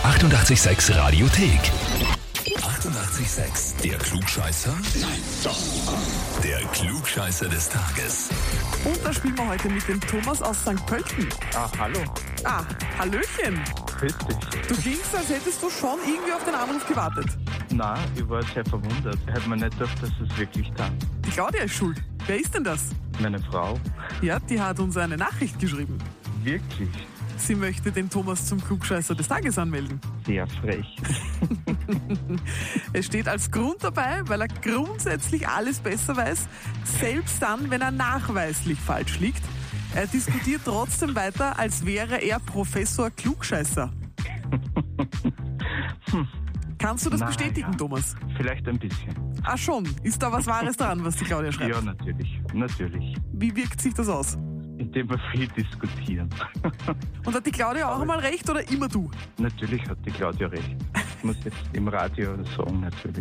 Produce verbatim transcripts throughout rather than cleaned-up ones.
achtundachtzig Komma sechs Radiothek. achtundachtzig Komma sechs. Der Klugscheißer? Nein, doch. Der Klugscheißer des Tages. Und da spielen wir heute mit dem Thomas aus Sankt Pölten. Ah, hallo. Ah, hallöchen. Grüß dich. Du klingst, als hättest du schon irgendwie auf den Anruf gewartet. Nein, ich war sehr verwundert. Ich hätte mir nicht gedacht, dass es wirklich da. Die Claudia ist schuld. Wer ist denn das? Meine Frau. Ja, die hat uns eine Nachricht geschrieben. Wirklich? Sie möchte den Thomas zum Klugscheißer des Tages anmelden. Sehr frech. Es steht als Grund dabei, weil er grundsätzlich alles besser weiß, selbst dann, wenn er nachweislich falsch liegt. Er diskutiert trotzdem weiter, als wäre er Professor Klugscheißer. hm. Kannst du das Na, bestätigen, ja. Thomas? Vielleicht ein bisschen. Ah schon, ist da was Wahres dran, was die Claudia schreibt? Ja, natürlich. Natürlich. Wie wirkt sich das aus? Indem wir viel diskutieren. Und hat die Claudia auch einmal recht oder immer du? Natürlich hat die Claudia recht. Ich muss jetzt im Radio sagen, natürlich.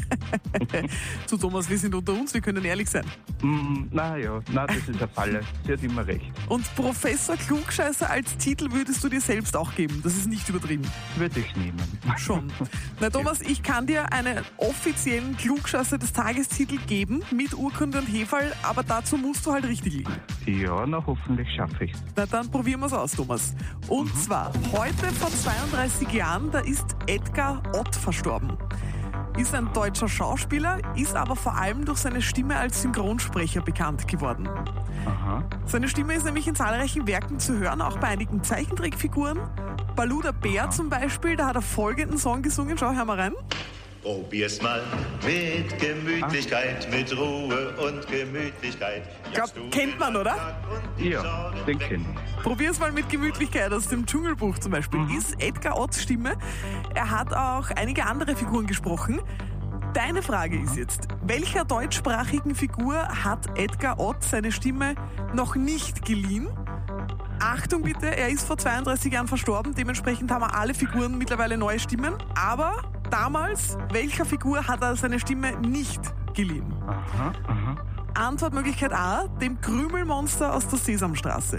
Zu Thomas, wir sind unter uns, wir können ehrlich sein. Mm, na ja, na, das ist eine Falle. Sie hat immer recht. Und Professor Klugscheißer als Titel würdest du dir selbst auch geben. Das ist nicht übertrieben. Würde ich nehmen. Schon. Na Thomas, ich kann dir einen offiziellen Klugscheißer des Tagestitel geben, mit Urkunde und Heferl, aber dazu musst du halt richtig liegen. Ja, na hoffentlich schaffe ich es. Na dann probieren wir es aus, Thomas. Und mhm. zwar, heute vor zweiunddreißig Jahren, da ist Edgar Ott verstorben. Ist ein deutscher Schauspieler, ist aber vor allem durch seine Stimme als Synchronsprecher bekannt geworden. Aha. Seine Stimme ist nämlich in zahlreichen Werken zu hören, auch bei einigen Zeichentrickfiguren. Baloo der Bär zum Beispiel, da hat er folgenden Song gesungen. Schau, hör mal rein. Probier's mal mit Gemütlichkeit, ah. mit Ruhe und Gemütlichkeit. Ich glaub, kennt man, oder? Ja, den kenn ich. Probier's mal mit Gemütlichkeit aus dem Dschungelbuch zum Beispiel. Mhm. Ist Edgar Otts Stimme. Er hat auch einige andere Figuren gesprochen. Deine Frage ist jetzt, welcher deutschsprachigen Figur hat Edgar Ott seine Stimme noch nicht geliehen? Achtung bitte, er ist vor zweiunddreißig Jahren verstorben, dementsprechend haben wir alle Figuren mittlerweile neue Stimmen. Aber damals, welcher Figur hat er seine Stimme nicht geliehen? Aha, aha. Antwortmöglichkeit A, dem Krümelmonster aus der Sesamstraße.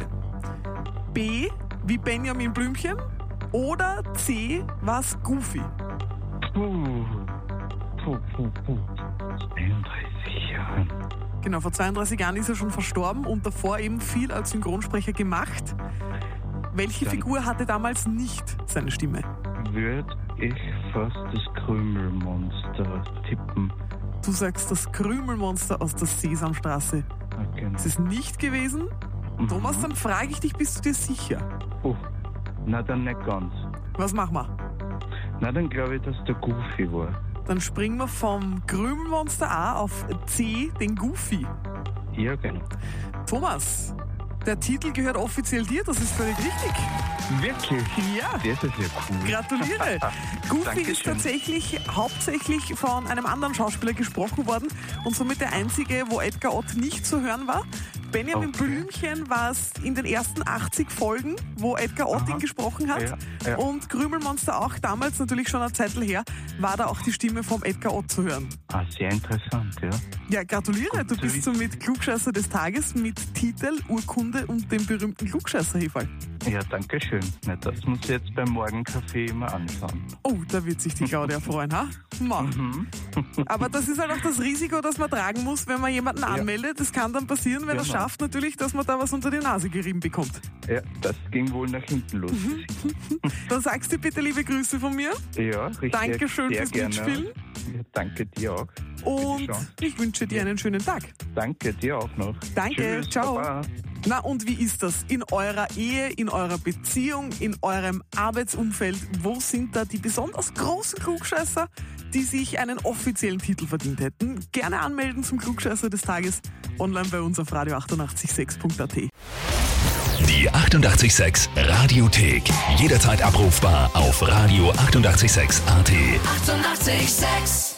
B, wie Benjamin Blümchen. Oder C, was Goofy. Puh. Puh, puh, puh. zweiunddreißig Jahre. Genau, vor zweiunddreißig Jahren ist er schon verstorben und davor eben viel als Synchronsprecher gemacht. Welche Dann Figur hatte damals nicht seine Stimme? Würde ich fast das Krümelmonster tippen. Du sagst das Krümelmonster aus der Sesamstraße. Okay. Ist es nicht gewesen? Mhm. Thomas, dann frage ich dich, bist du dir sicher? Oh, na dann nicht ganz. Was machen wir? Na dann glaube ich, dass der Goofy war. Dann springen wir vom Krümelmonster A auf C, den Goofy. Ja, genau. Thomas, der Titel gehört offiziell dir, das ist völlig richtig. Wirklich? Ja. Das ist ja cool. Gratuliere. Goofy Dankeschön. ist tatsächlich hauptsächlich von einem anderen Schauspieler gesprochen worden und somit der einzige, wo Edgar Ott nicht zu hören war. Benjamin Okay. Blümchen war es in den ersten achtzig Folgen, wo Edgar Ott ihn gesprochen hat. Ja, ja. Und Krümelmonster auch, damals natürlich schon eine Zeit her, war da auch die Stimme vom Edgar Ott zu hören. Ah, sehr interessant, ja. Ja, gratuliere, Gut du zu bist wissen. somit Klugscheißer des Tages mit Titel, Urkunde und dem berühmten Klugscheißer-Heferl. Ja, danke schön. Na, das muss ich jetzt beim Morgenkaffee immer anschauen. Oh, da wird sich die Claudia freuen, ha? Ma. Mhm. Aber das ist halt auch das Risiko, das man tragen muss, wenn man jemanden anmeldet. Das kann dann passieren, wenn er es Genau. schafft, natürlich, dass man da was unter die Nase gerieben bekommt. Ja, das ging wohl nach hinten los. Dann sagst du bitte liebe Grüße von mir. Ja, richtig. Dankeschön sehr fürs gerne. Mitspielen. Ja, danke dir auch. Und Bitte schön. ich wünsche dir einen schönen Tag. Danke dir auch noch. Danke, Tschüss, ciao. Baba. Na und wie ist das in eurer Ehe, in eurer Beziehung, in eurem Arbeitsumfeld? Wo sind da die besonders großen Klugscheißer, die sich einen offiziellen Titel verdient hätten? Gerne anmelden zum Klugscheißer des Tages online bei uns auf radio achtundachtzig sechs punkt a t. Die achtundachtzig Komma sechs Radiothek. Jederzeit abrufbar auf radio achtundachtzig Komma sechs punkt a t. achtundachtzig Komma sechs